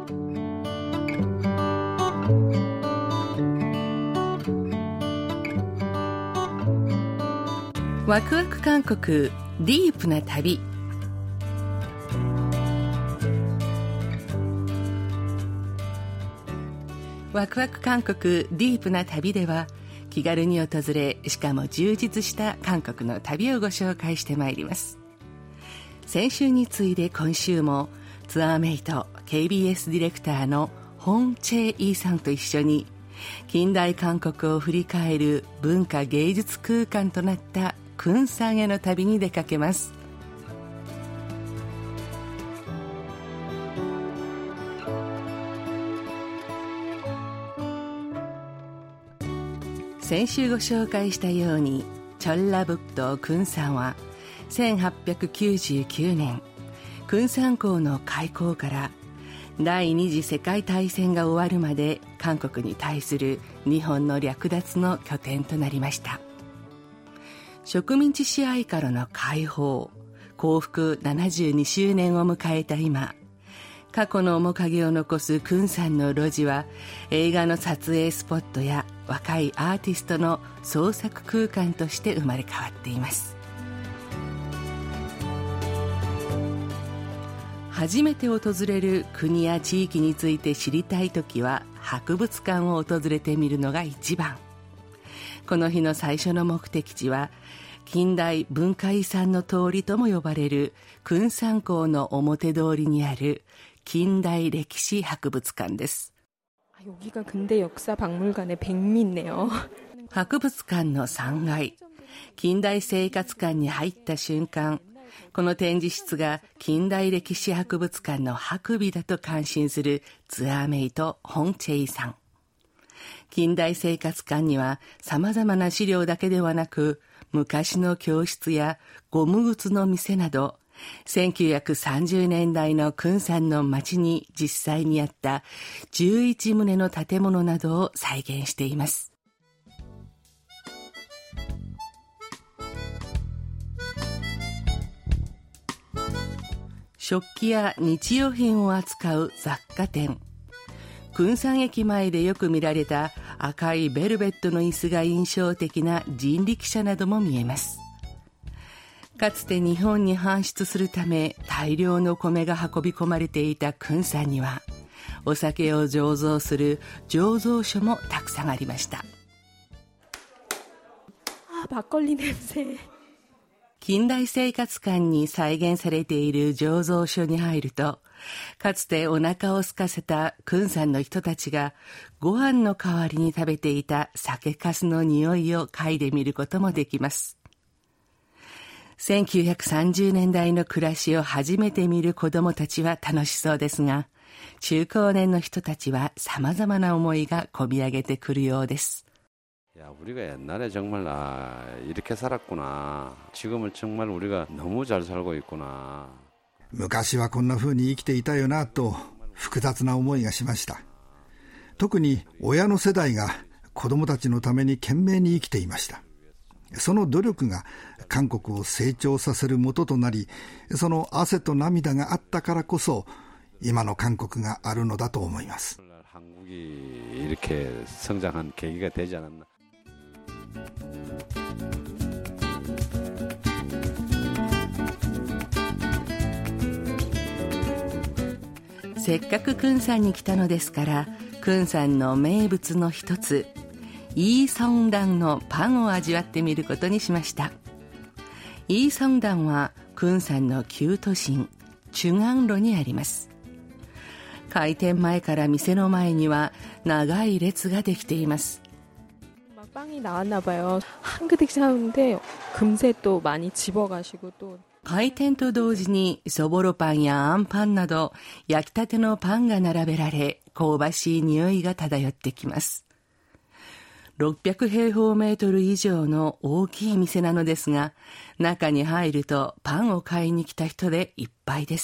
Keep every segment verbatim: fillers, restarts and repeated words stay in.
ワクワク韓国ディープな旅。ワクワク韓国ディープな旅では、気軽に訪れ、しかも充実した韓国の旅をご紹介してまいります。先週に次いで今週もツアーメイト ケービーエス ディレクターのホン・チェイさんと一緒に、近代韓国を振り返る文化芸術空間となったクンサンへの旅に出かけます。先週ご紹介したように、チョンラブッドクンサンはせんはっぴゃくきゅうじゅうきゅうねん、クンサン港の開港から第二次世界大戦が終わるまで韓国に対する日本の略奪の拠点となりました。植民地支配からの解放、降伏ななじゅうにしゅうねんを迎えた今、過去の面影を残すクンサンの路地は、映画の撮影スポットや若いアーティストの創作空間として生まれ変わっています。初めて訪れる国や地域について知りたいときは、博物館を訪れてみるのが一番。この日の最初の目的地は、近代文化遺産の通りとも呼ばれるクンサン港の表通りにある近代歴史博物館です。 여기가 근대 역사 박물관의 백미네요. 博物館のさんがい、近代生活館に入った瞬間、この展示室が近代歴史博物館の白美だと感心するツアーメイトホン・チェイさん。近代生活館には様々な資料だけではなく、昔の教室やゴム靴の店など、せんきゅうひゃくさんじゅうねんだいのクンサンの街に実際にあったじゅういちとうの建物などを再現しています。食器や日用品を扱う雑貨店。クンサン駅前でよく見られた赤いベルベットの椅子が印象的な人力車なども見えます。かつて日本に搬出するため大量の米が運び込まれていたクンサンには、お酒を醸造する醸造所もたくさんありました。 あ、막걸리 냄새。 近代生活館に再現されている醸造所に入ると、かつてお腹を空かせたクンサンの人たちがご飯の代わりに食べていた酒粕の匂いを嗅いでみることもできます。せんきゅうひゃくさんじゅうねんだいの暮らしを初めて見る子どもたちは楽しそうですが、中高年の人たちは様々な思いがこみ上げてくるようです。 야, 우리가 옛날에 정말 아, 이렇게 살았구나. 지금은 정말 우리가 너무 잘 살고 있구나. 昔はこんな風に生きていたよなと複雑な思いがしました。特に親の世代が子供たちのために懸命に生きていました。その努力が韓国を成長させる元となり、その汗と涙があったからこそ今の韓国があるのだと思います。 한국이 이렇게 성장한 계기가 되지 않았나. せっかくクンサンに来たのですから、クンサンの名物の一つ、イーソンダンのパンを味わってみることにしました。イーソンダンはクンサンの旧都心チュガンロにあります。開店前から店の前には長い列ができています。 빵이 나왔나 봐요. 한 그릇 사오는데 금세 또 많이 집어가시고 또. 開店と同時にそぼろパンやあんパンなど焼きたてのパンが並べられ、香ばしい匂いが漂ってきます。ろっぴゃくへいほうメートル以上の大きい店なのですが、中に入るとパンを買いに来た人でいっぱいです。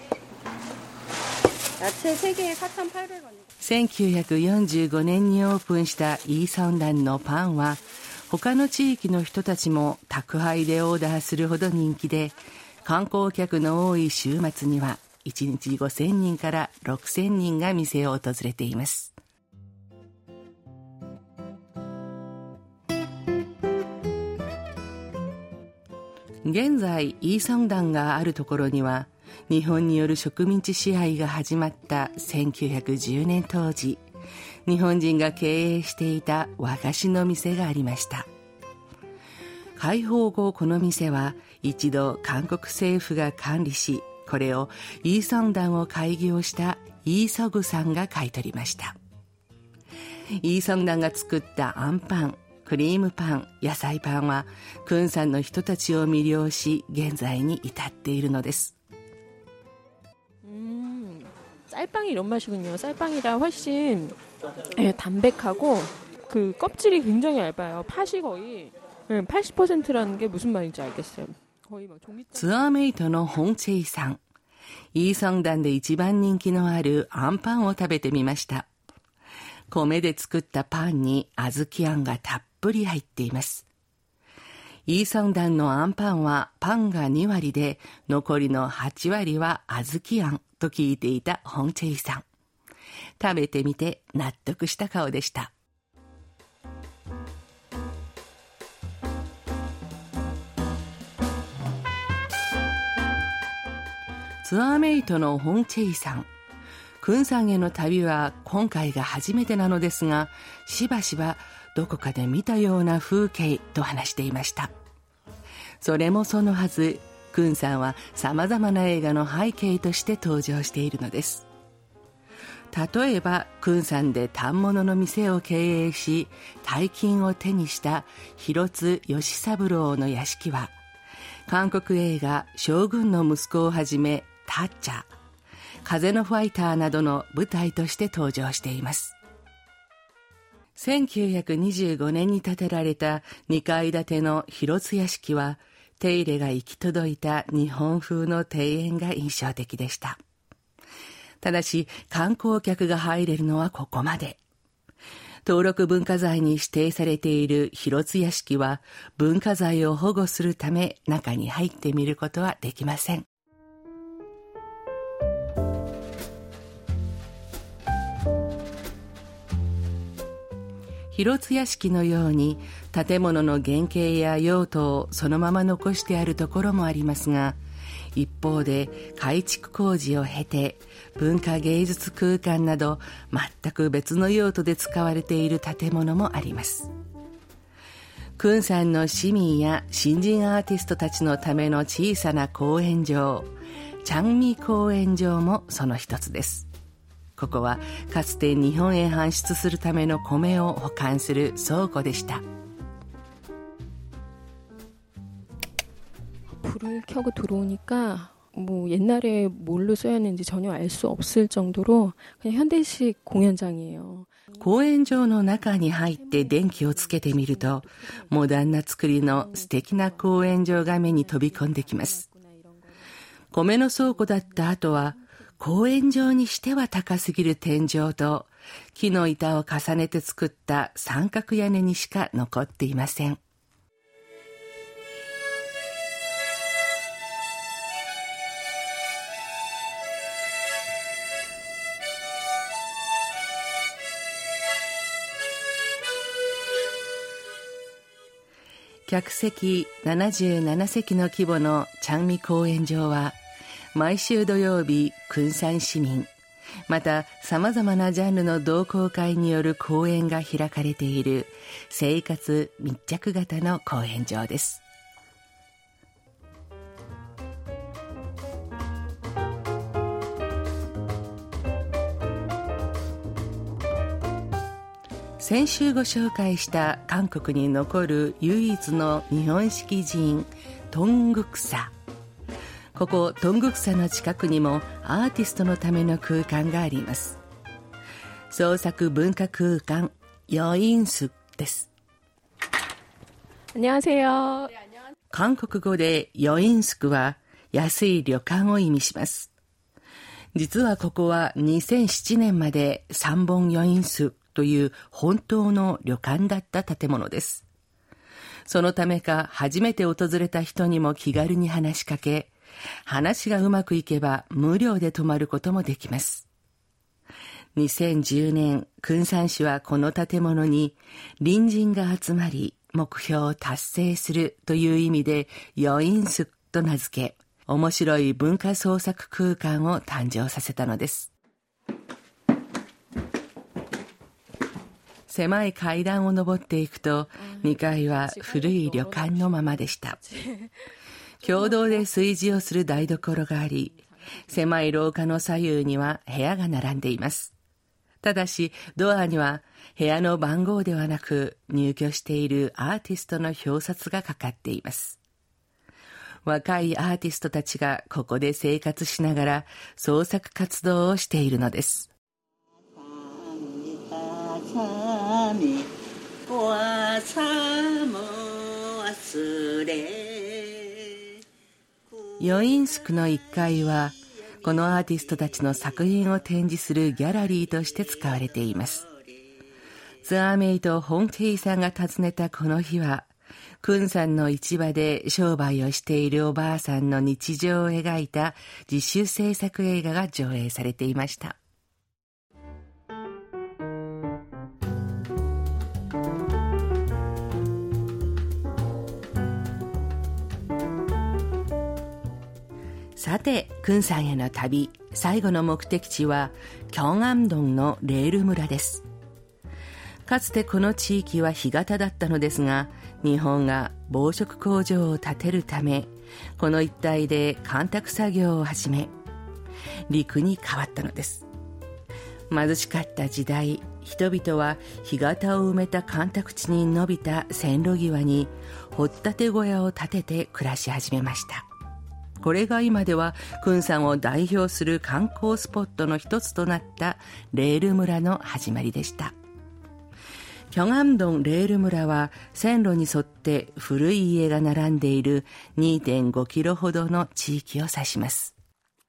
せんきゅうひゃくよんじゅうごねんにオープンしたイーソンダンのパンは、他の地域の人たちも宅配でオーダーするほど人気で、観光客の多い週末にはいちにちごせんにんからろくせんにんが店を訪れています。現在イーソンダンがあるところには、日本による植民地支配が始まったせんきゅうひゃくじゅうねん当時、日本人が経営していた和菓子の店がありました。解放後、この店は一度韓国政府が管理し、これをイーソンダンを開業したイーソグさんが買い取りました。イーソンダンが作ったアンパン、クリームパン、野菜パンはクンサンの人たちを魅了し、現在に至っているのです。 음, 쌀빵이 이런 맛이군요. 쌀빵이라 훨씬 예, 담백하고 그 껍질이 굉장히 얇아요. 팥이 거의 예, 팔십 퍼센트라는 게 무슨 말인지 알겠어요. 거의 막 종이. ツアーメイトのホンチェイさん、イーソンダンで一番人気のあるアンパンを食べてみました。米で作ったパンに小豆あんがたっぷり入っています。イーソンダンのアンパンはパンがにわりで、残りのはちわりは小豆あんと聞いていたホンチェイさん。食べてみて納得した顔でした。ツアーメイトのホンチェイさん、クンサンへの旅は今回が初めてなのですが、しばしばどこかで見たような風景と話していました。それもそのはず、クンさんは様々な映画の背景として登場しているのです。例えば、クンさんで反物の店を経営し、大金を手にした広津義三郎の屋敷は、韓国映画将軍の息子をはじめ、タッチャー、風のファイターなどの舞台として登場しています。せんきゅうひゃくにじゅうごねんに建てられたにかい建ての広津屋敷は、手入れが行き届いた日本風の庭園が印象的でした。ただし、観光客が入れるのはここまで。登録文化財に指定されている広津屋敷は、文化財を保護するため中に入ってみることはできません。広津屋敷のように建物の原型や用途をそのまま残してあるところもありますが、一方で改築工事を経て文化芸術空間など全く別の用途で使われている建物もあります。クンサンの市民や新人アーティストたちのための小さな公演場、チャンミ公演場もその一つです。ここはかつて日本へ搬出するための米を保管する倉庫でした。 불을 켜고 들어오니까 뭐 옛날에 뭘로 써였는지 전혀 알 수 없을 정도로 그냥 현대식 공연장이에요. 公演場の中に入って電気をつけてみると、モダンな作りの素敵な公演場が目に飛び込んできます。米の倉庫だった後は、公演場にしては高すぎる天井と木の板を重ねて作った三角屋根にしか残っていません。客席ななじゅうななせきの規模のチャンミ公演場は、毎週土曜日、クンサン市民、また様々なジャンルの同好会による公演が開かれている生活密着型の公演場です。先週ご紹介した韓国に残る唯一の日本式寺院、トングクサ。ここトングクサの近くにもアーティストのための空間があります。創作文化空間、ヨインスです。 안녕하세요。 韓国語でヨインスクは安い旅館を意味します。実はここはにせんななねんまで三本ヨインスという本当の旅館だった建物です。そのためか初めて訪れた人にも気軽に話しかけ、 話がうまくいけば無料で泊まることもできます。にせんじゅうねん、クンサン市はこの建物に隣人が集まり目標を達成するという意味でヨインスクと名付け、面白い文化創作空間を誕生させたのです。狭い階段を上っていくと、にかいは古い旅館のままでした。共同で炊事をする台所があり、狭い廊下の左右には部屋が並んでいます。ただし、ドアには部屋の番号ではなく、入居しているアーティストの表札がかかっています。若いアーティストたちがここで生活しながら創作活動をしているのです。ヨインスクのいっかいはこのアーティストたちの作品を展示するギャラリーとして使われています。ツアーメイトホンテイさんが訪ねたこの日は、クンサンの市場で商売をしているおばあさんの日常を描いた自主制作映画が上映されていました。さて、クンサンへの旅、最後の目的地はキョンアムドンのレール村です。かつてこの地域は干潟だったのですが、日本が防食工場を建てるため、この一帯で干拓作業を始め、陸に変わったのです。貧しかった時代、人々は干潟を埋めた干拓地に伸びた線路際に掘ったて小屋を建てて暮らし始めました。これが今ではクンサンを代表する観光スポットの一つとなったレール村の始まりでした。キョンアムドンレール村は線路に沿って古い家が並んでいる にてんごキロほどの地域を指します。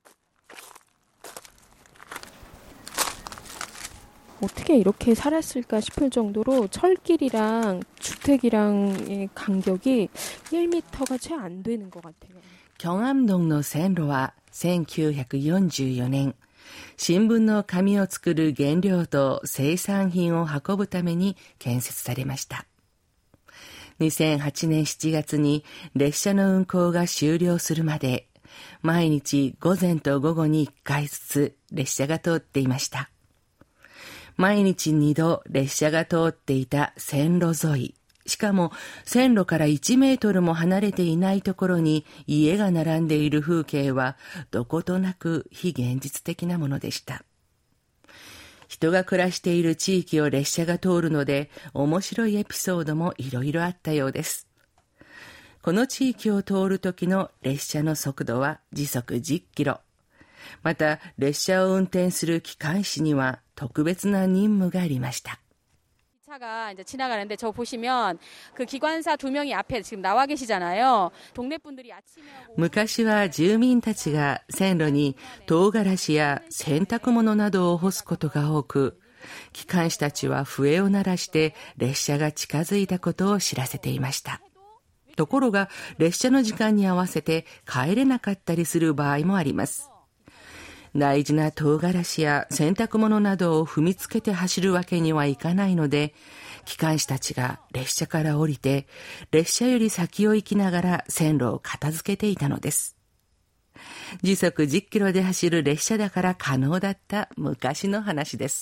어떻게 이렇게 살았을까 싶을 정도로 철길이랑 주택이랑의 간격이 일 미터가 채 안 되는 것 같아요. キョンアムドンの線路はせんきゅうひゃくよんじゅうよねん、新聞の紙を作る原料と生産品を運ぶために建設されました。にせんはちねんしちがつに列車の運行が終了するまで、毎日午前と午後にいっかいずつ列車が通っていました。毎日にど列車が通っていた線路沿い、しかも線路からいちメートルも離れていないところに家が並んでいる風景はどことなく非現実的なものでした。人が暮らしている地域を列車が通るので面白いエピソードもいろいろあったようです。この地域を通る時の列車の速度は時速じゅっキロ。また列車を運転する機関士には特別な任務がありました。 차가 이제 지나가는데 저 보시면 그 기관사 두 명이 앞에 지금 나와 계시잖아요. 동네 분들이 아침에 昔は住民たちが線路に唐辛子や洗濯物などを干すことが多く、機関士たちは笛を鳴らして列車が近づいたことを知らせていました。ところが列車の時間に合わせて帰れなかったりする場合もあります。大事な唐辛子や洗濯物などを踏みつけて走るわけにはいかないので、機関士たちが列車から降りて、列車より先を行きながら線路を片付けていたのです。時速じゅっキロで走る列車だから可能だった昔の話です。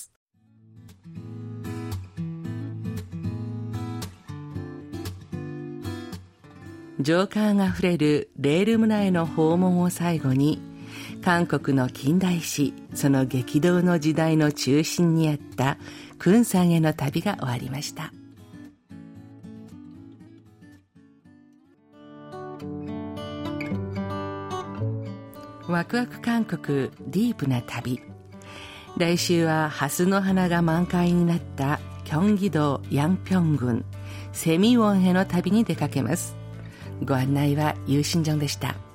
情感あふれるレール村への訪問を最後に、韓国の近代史、その激動の時代の中心にあったクンサンへの旅が終わりました。ワクワク韓国ディープな旅。来週はハスの花が満開になったキョンギ道ヤンピョン郡セミウォンへの旅に出かけます。ご案内はユーシンジョンでした。